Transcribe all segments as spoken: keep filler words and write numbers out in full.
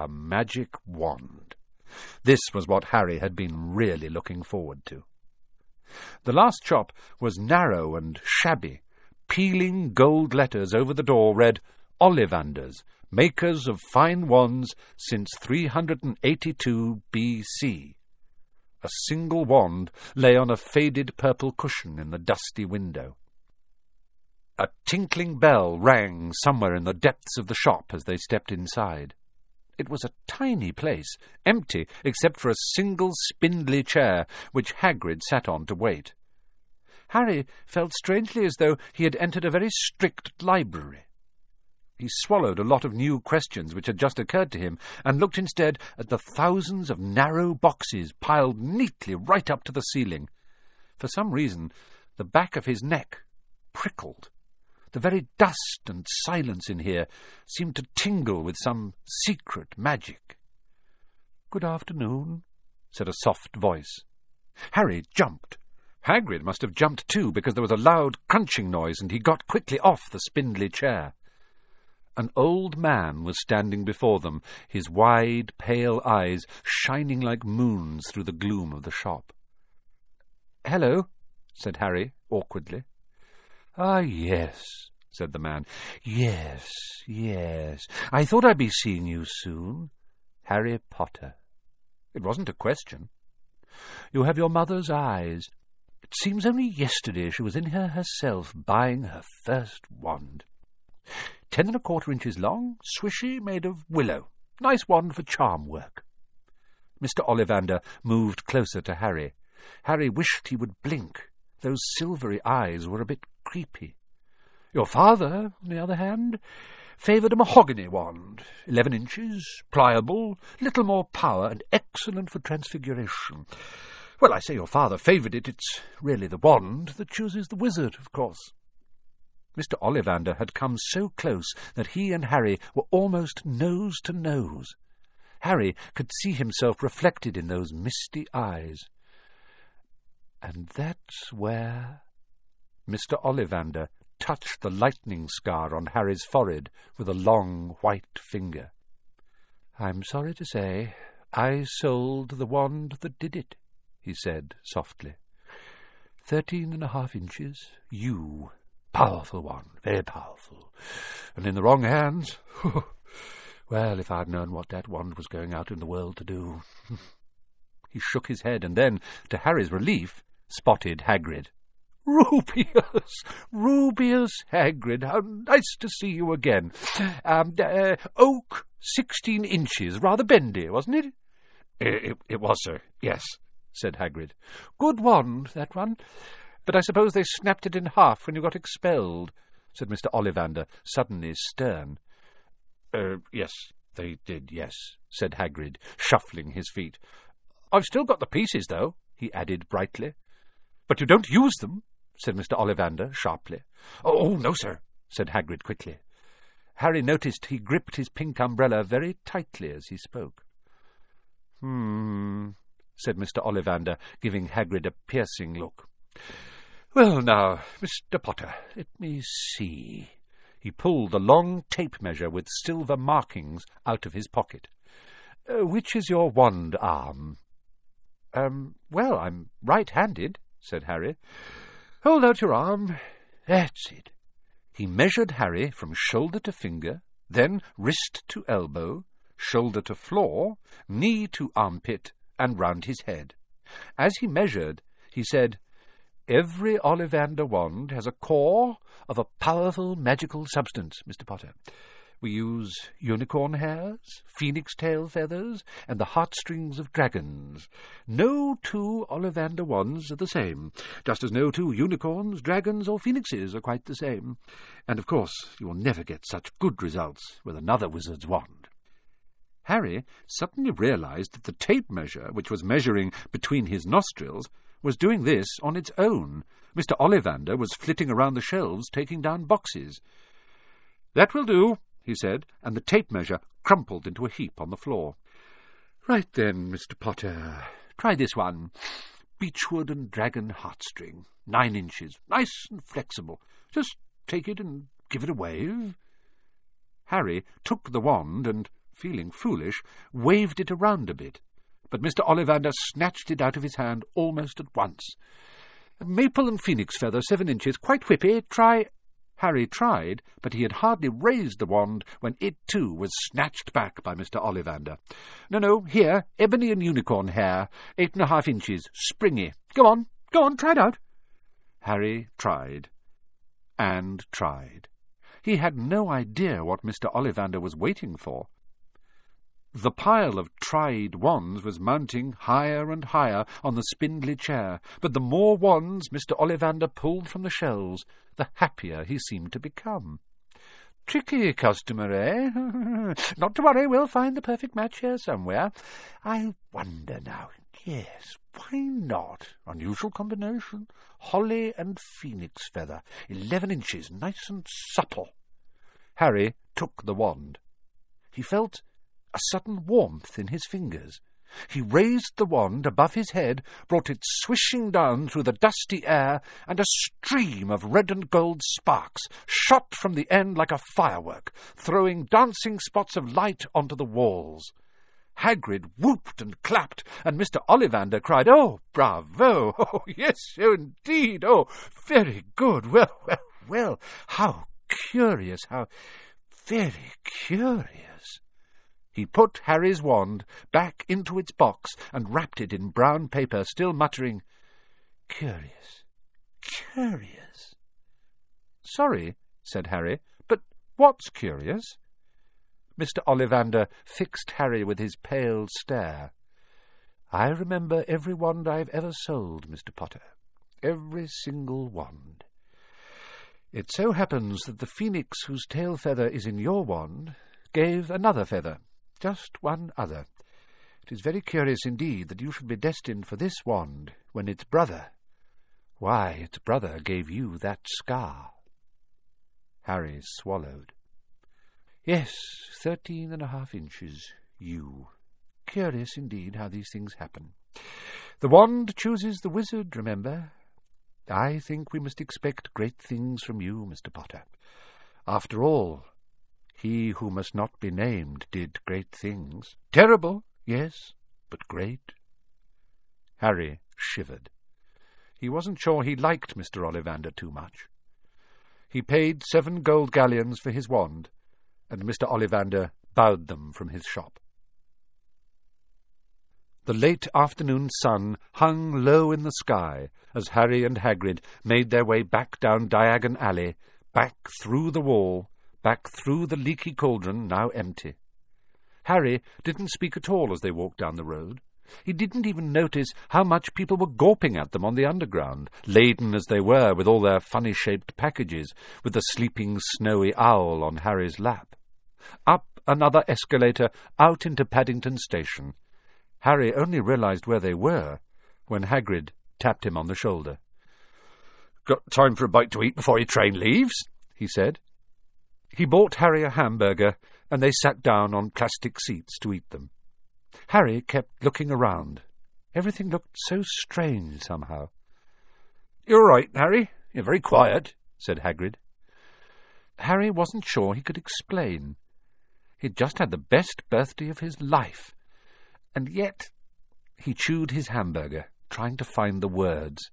A magic wand. This was what Harry had been really looking forward to. The last shop was narrow and shabby. Peeling gold letters over the door read, Ollivanders, makers of fine wands since three hundred eighty-two B C. A single wand lay on a faded purple cushion in the dusty window. A tinkling bell rang somewhere in the depths of the shop as they stepped inside. It was a tiny place, empty except for a single spindly chair which Hagrid sat on to wait. Harry felt strangely as though he had entered a very strict library. He swallowed a lot of new questions which had just occurred to him, and looked instead at the thousands of narrow boxes piled neatly right up to the ceiling. For some reason, the back of his neck prickled. The very dust and silence in here seemed to tingle with some secret magic. "Good afternoon," said a soft voice. Harry jumped. Hagrid must have jumped too, because there was a loud crunching noise, and he got quickly off the spindly chair. An old man was standing before them, his wide, pale eyes shining like moons through the gloom of the shop. "Hello," said Harry, awkwardly. "Ah, yes," said the man. "Yes, yes. I thought I'd be seeing you soon. Harry Potter." It wasn't a question. "You have your mother's eyes. It seems only yesterday she was in here herself, buying her first wand. Ten and a quarter inches long, swishy, made of willow. Nice wand for charm work." Mister Ollivander moved closer to Harry. Harry wished he would blink. Those silvery eyes were a bit creepy. "Your father, on the other hand, favoured a mahogany wand, eleven inches, pliable, little more power, and excellent for transfiguration. Well, I say your father favoured it. It's really the wand that chooses the wizard, of course." Mister Ollivander had come so close that he and Harry were almost nose to nose. Harry could see himself reflected in those misty eyes. And that's where... Mister Ollivander touched the lightning scar on Harry's forehead with a long white finger. "I'm sorry to say, I sold the wand that did it," he said softly. Thirteen and a half inches, yew. Powerful one, very powerful. And in the wrong hands, well, if I'd known what that wand was going out in the world to do. He shook his head and then, to Harry's relief, spotted Hagrid. "Rubeus! Rubeus Hagrid! How nice to see you again. Um, uh, oak, sixteen inches, rather bendy, wasn't it?" It, it, it was, sir, yes," said Hagrid. "Good wand, that one. But I suppose they snapped it in half when you got expelled," said Mister Ollivander, suddenly stern. Er, yes, they did, yes," said Hagrid, shuffling his feet. "I've still got the pieces, though," he added brightly. "But you don't use them," said Mister Ollivander sharply. "Oh, no, sir," said Hagrid quickly. Harry noticed he gripped his pink umbrella very tightly as he spoke. "Hmm," said Mister Ollivander, giving Hagrid a piercing look. "Well, now, Mister Potter, let me see." He pulled the long tape measure with silver markings out of his pocket. Uh, "which is your wand arm?" Um, well, I'm right-handed," said Harry. "Hold out your arm. That's it." He measured Harry from shoulder to finger, then wrist to elbow, shoulder to floor, knee to armpit, and round his head. As he measured, he said, "Every Ollivander wand has a core of a powerful magical substance, Mister Potter. We use unicorn hairs, phoenix tail feathers, and the heartstrings of dragons. No two Ollivander wands are the same, just as no two unicorns, dragons, or phoenixes are quite the same. And, of course, you will never get such good results with another wizard's wand." Harry suddenly realized that the tape measure, which was measuring between his nostrils, was doing this on its own. Mister Ollivander was flitting around the shelves, taking down boxes. "That will do," he said, and the tape measure crumpled into a heap on the floor. "Right then, Mister Potter, try this one. Beechwood and dragon heartstring, nine inches, nice and flexible. Just take it and give it a wave." Harry took the wand and feeling foolish, waved it around a bit, but Mister Ollivander snatched it out of his hand almost at once. "Maple and phoenix feather, seven inches, quite whippy, try—" Harry tried, but he had hardly raised the wand when it too was snatched back by Mister Ollivander. "No, no, here, ebony and unicorn hair, eight and a half inches, springy. Go on, go on, try it out." Harry tried, and tried. He had no idea what Mister Ollivander was waiting for. The pile of tried wands was mounting higher and higher on the spindly chair, but the more wands Mister Ollivander pulled from the shelves, the happier he seemed to become. "Tricky customer, eh? Not to worry, we'll find the perfect match here somewhere. I wonder now. Yes, why not? Unusual combination. Holly and phoenix feather. Eleven inches, nice and supple." Harry took the wand. He felt a sudden warmth in his fingers. He raised the wand above his head, brought it swishing down through the dusty air, and a stream of red and gold sparks shot from the end like a firework, throwing dancing spots of light onto the walls. Hagrid whooped and clapped, and Mister Ollivander cried, "Oh, bravo! Oh, yes, oh, indeed! Oh, very good! Well, well, well! How curious! How very curious!" He put Harry's wand back into its box and wrapped it in brown paper, still muttering, "Curious, curious." "Sorry," said Harry, "but what's curious?" Mister Ollivander fixed Harry with his pale stare. "I remember every wand I've ever sold, Mister Potter. Every single wand. It so happens that the phoenix whose tail feather is in your wand gave another feather. Just one other. It is very curious indeed that you should be destined for this wand when its brother, why, its brother gave you that scar." Harry swallowed. "Yes, thirteen and a half inches, you. Curious indeed how these things happen. The wand chooses the wizard, remember. I think we must expect great things from you, Mister Potter. After all, he who must not be named did great things. Terrible, yes, but great." Harry shivered. He wasn't sure he liked Mister Ollivander too much. He paid seven gold galleons for his wand, and Mister Ollivander bowed them from his shop. The late afternoon sun hung low in the sky as Harry and Hagrid made their way back down Diagon Alley, back through the wall, back through the leaky cauldron, now empty. Harry didn't speak at all as they walked down the road. He didn't even notice how much people were gawping at them on the underground, laden as they were with all their funny-shaped packages, with the sleeping snowy owl on Harry's lap. Up another escalator, out into Paddington Station. Harry only realized where they were when Hagrid tapped him on the shoulder. "Got time for a bite to eat before your train leaves?" he said. He bought Harry a hamburger, and they sat down on plastic seats to eat them. Harry kept looking around. Everything looked so strange somehow. "You're right, Harry. You're very quiet," said Hagrid. Harry wasn't sure he could explain. He'd just had the best birthday of his life. And yet he chewed his hamburger, trying to find the words.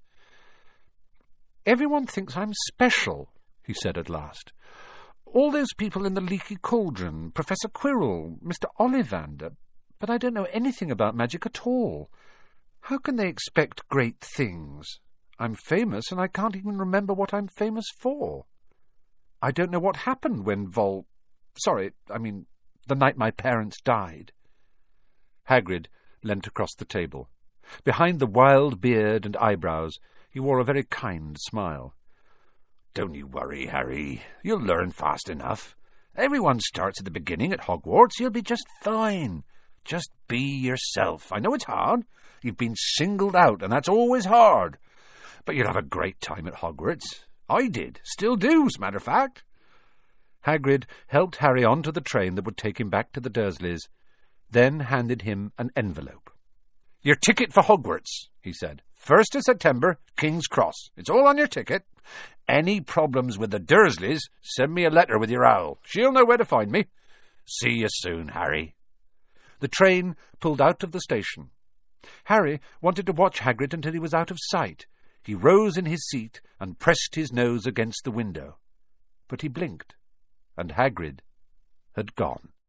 "Everyone thinks I'm special," he said at last. "All those people in the leaky cauldron, Professor Quirrell, Mister Ollivander, but I don't know anything about magic at all. How can they expect great things? I'm famous, and I can't even remember what I'm famous for. I don't know what happened when Vol... Sorry, I mean, the night my parents died." Hagrid leant across the table. Behind the wild beard and eyebrows, he wore a very kind smile. "Don't you worry, Harry. You'll learn fast enough. Everyone starts at the beginning at Hogwarts. You'll be just fine. Just be yourself. I know it's hard. You've been singled out, and that's always hard. But you'll have a great time at Hogwarts. I did. Still do, as a matter of fact." Hagrid helped Harry onto the train that would take him back to the Dursleys, then handed him an envelope. "Your ticket for Hogwarts," he said. "First of September, King's Cross. It's all on your ticket. Any problems with the Dursleys, send me a letter with your owl. She'll know where to find me. See you soon, Harry." The train pulled out of the station. Harry wanted to watch Hagrid until he was out of sight. He rose in his seat and pressed his nose against the window. But he blinked, and Hagrid had gone.